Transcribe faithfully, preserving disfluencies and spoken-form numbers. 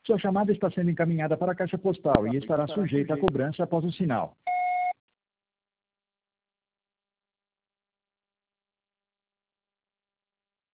Sua chamada está sendo encaminhada para a caixa postal e estará sujeita a cobrança após o sinal.